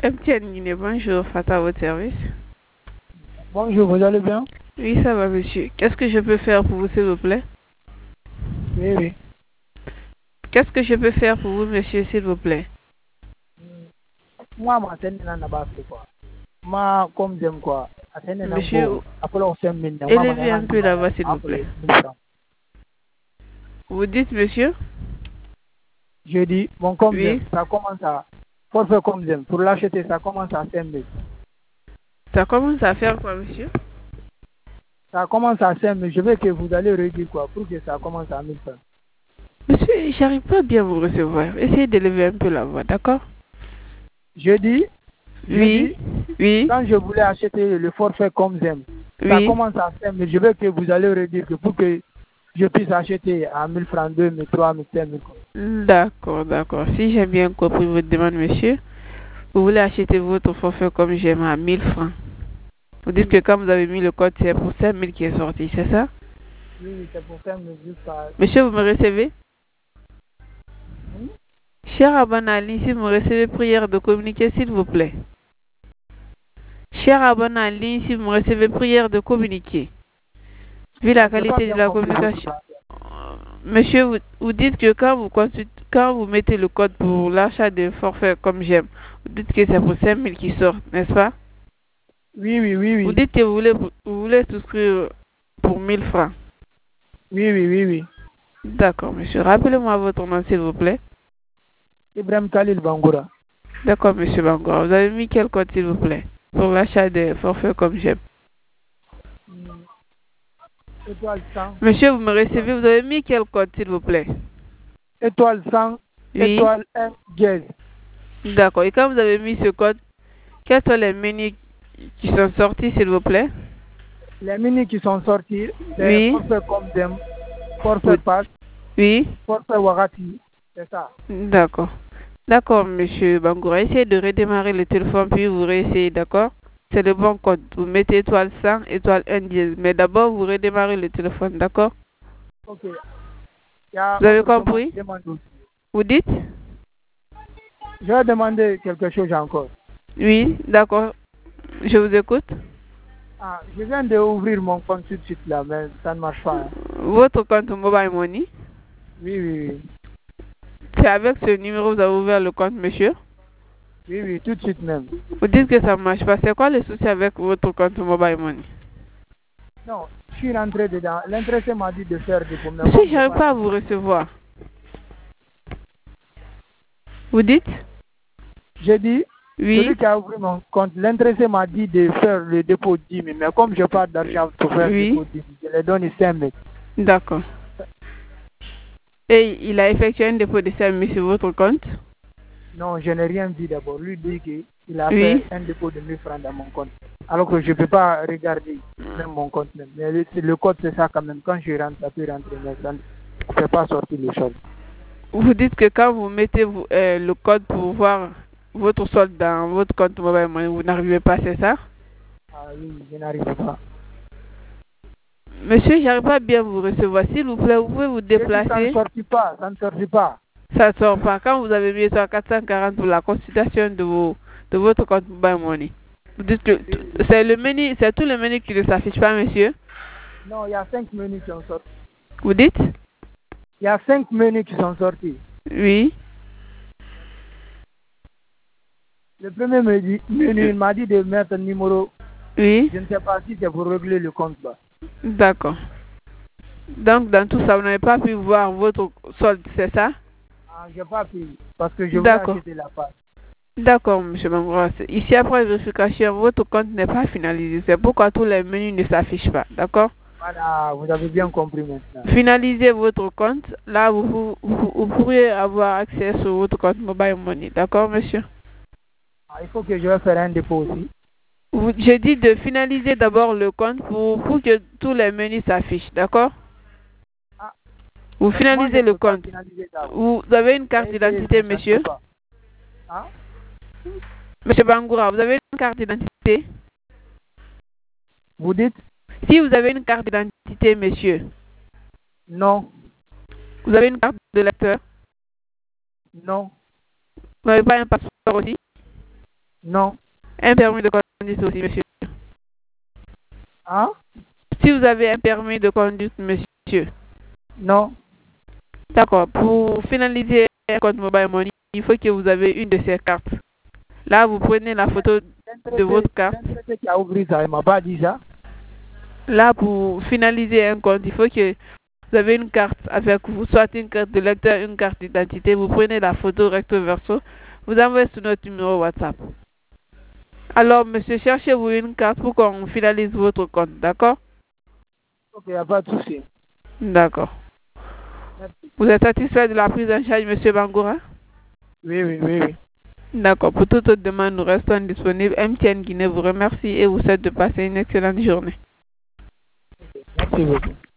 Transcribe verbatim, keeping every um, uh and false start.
M T N Guinée, bonjour, face à votre service. Bonjour, vous allez bien? Oui, ça va, monsieur. Qu'est-ce que je peux faire pour vous, s'il vous plaît? Oui, oui. Qu'est-ce que je peux faire pour vous, monsieur, s'il vous plaît? Moi, ma tête n'a pas fait quoi. Ma comme j'aime quoi. Monsieur, Élevez élevez un peu la voix, s'il vous plaît. Vous dites, monsieur? Je dis, mon comme Oui. ça commence à. Pour faire comme j'aime, pour l'acheter, ça commence à cinq mille. Ça commence à faire quoi, monsieur? Ça commence à cinq mille. Je veux que vous allez réduire quoi, pour que ça commence à mille francs. Monsieur, j'arrive pas bien à vous recevoir. Essayez d'élever un peu la voix, d'accord? Je dis, je Oui, dis, oui, quand je voulais acheter le forfait comme j'aime, ça oui. commence à cinq mille. Je veux que vous allez réduire que pour que je puisse acheter à mille francs, deux mille, trois mille, cinq mille. D'accord, d'accord. Si j'ai bien compris votre demande, monsieur, vous voulez acheter votre forfait comme j'aime à mille francs. Vous dites que quand vous avez mis le code, c'est pour cinq mille qui est sorti, c'est ça? Oui, c'est pour cinq mille jusqu'à. Monsieur, vous me recevez? Hmm? Cher Abanali, si vous me recevez, prière de communiquer, s'il vous plaît. Cher Abanali, si vous me recevez, prière de communiquer. Vu la qualité de la communication. Monsieur, vous, vous dites que quand vous, quand vous mettez le code pour l'achat de forfait comme j'aime, vous dites que c'est pour cinq mille qui sort, n'est-ce pas? Oui, oui, oui, oui. Vous dites que vous voulez, vous voulez souscrire pour mille francs. Oui, oui, oui, oui. D'accord, monsieur. Rappelez-moi votre nom, s'il vous plaît. Ibrahim Khalil Bangoura. D'accord, monsieur Bangoura. Vous avez mis quel code, s'il vous plaît, pour l'achat des forfaits comme j'aime? Étoile cent. Monsieur, vous me recevez, vous avez mis quel code, s'il vous plaît? Étoile cent. Oui. Étoile un, jazz. D'accord. Et quand vous avez mis ce code, quels sont les menus qui sont sortis, s'il vous plaît? Les menus qui sont sortis, c'est Oui. forfait comme j'aime, forfait pass, oui. forfait Wagati. C'est ça. D'accord. D'accord, monsieur Bangoura. Essayez de redémarrer le téléphone, puis vous réessayez, d'accord? C'est le bon code. Vous mettez étoile cent, étoile un dièse. Mais d'abord, vous redémarrez le téléphone, d'accord? Ok. Il y a Vous avez autre compris? demande aussi. Vous dites? Je vais demander quelque chose encore. Oui, d'accord. Je vous écoute. Ah, je viens d'ouvrir mon compte tout de suite là, mais ça ne marche pas. Hein. Votre compte Mobile Money? Oui, oui, oui. C'est avec ce numéro que vous avez ouvert le compte, monsieur? Oui, oui, tout de suite même. Vous dites que ça ne marche pas. C'est quoi le souci avec votre compte Mobile Money? Non, je suis rentré dedans. L'intéressé m'a dit de faire des pommes. Monsieur, je n'arrive pas à vous recevoir. Vous dites? J'ai dit, oui. Celui qui a ouvert mon compte, l'intéressé m'a dit de faire le dépôt de dix mille. Mais comme je n'ai pas d'argent pour faire oui. le dépôt de dix mille, je lui donne cinq mille. D'accord. Et il a effectué un dépôt de cinq mille sur votre compte? Non, je n'ai rien dit d'abord. Lui dit qu'il a oui. fait un dépôt de mille francs dans mon compte. Alors que je ne peux pas regarder même mon compte même. Mais le, le code, c'est ça quand même. Quand je rentre, ça peut rentrer. Mais ça ne peut pas sortir le solde. Vous dites que quand vous mettez vous, euh, le code pour voir votre solde dans votre compte mobile money, vous n'arrivez pas, c'est ça? Ah oui, je n'arrive pas. Monsieur, j'arrive pas bien à vous recevoir. S'il vous plaît, vous pouvez vous déplacer. Ça ne sortit pas, ça ne sortit pas. Ça ne sort pas. Quand vous avez mis ça à quatre cent quarante pour la consultation de, vos, de votre compte mobile money, vous dites que c'est le menu, c'est tout le menu qui ne s'affiche pas, monsieur? Non, il y a cinq menus qui sont sortis. Vous dites? Il y a cinq menus qui sont sortis. Oui. Le premier menu, menu il m'a dit de mettre un numéro. Oui. Je ne sais pas si c'est pour régler le compte là. D'accord. Donc, dans tout ça, vous n'avez pas pu voir votre solde, c'est ça? Ah, je n'ai pas pu, parce que je voulais acheter la pâte. D'accord, M. Bangoura. Ici, après vérification, votre compte n'est pas finalisé. C'est pourquoi tous les menus ne s'affichent pas. D'accord? Voilà, vous avez bien compris maintenant. Finalisez votre compte. Là, vous, vous, vous pourrez avoir accès sur votre compte mobile money. D'accord, monsieur? Ah, il faut que je vais faire un dépôt aussi. Vous, je dis de finaliser d'abord le compte pour, pour que tous les menus s'affichent. D'accord? Ah, vous finalisez le compte. Vous avez une carte d'identité, monsieur? Hein? Monsieur Bangoura, vous avez une carte d'identité? Vous dites? Si vous avez une carte d'identité, monsieur. Non. Vous avez une carte de lecteur? Non. Vous n'avez pas un passeport aussi? Non. Un permis de conduire aussi, monsieur. Hein? Si vous avez un permis de conduire, monsieur. Non. D'accord. Pour finaliser un compte Mobile Money, il faut que vous avez une de ces cartes. Là, vous prenez la photo de votre carte. Qui a ouvert ça, il m'a pas dit ça. Là, pour finaliser un compte, il faut que vous avez une carte avec vous, soit une carte de lecteur, une carte d'identité. Vous prenez la photo recto verso, vous envoyez sur notre numéro WhatsApp. Alors, monsieur, cherchez-vous une carte pour qu'on finalise votre compte, d'accord? Ok, il n'y a pas de souci. D'accord. Vous êtes satisfait de la prise en charge, monsieur Bangoura? Oui, oui, oui, oui. D'accord. Pour toute autre demande, nous restons disponibles. M T N Guinée vous remercie et vous souhaite de passer une excellente journée. Merci beaucoup.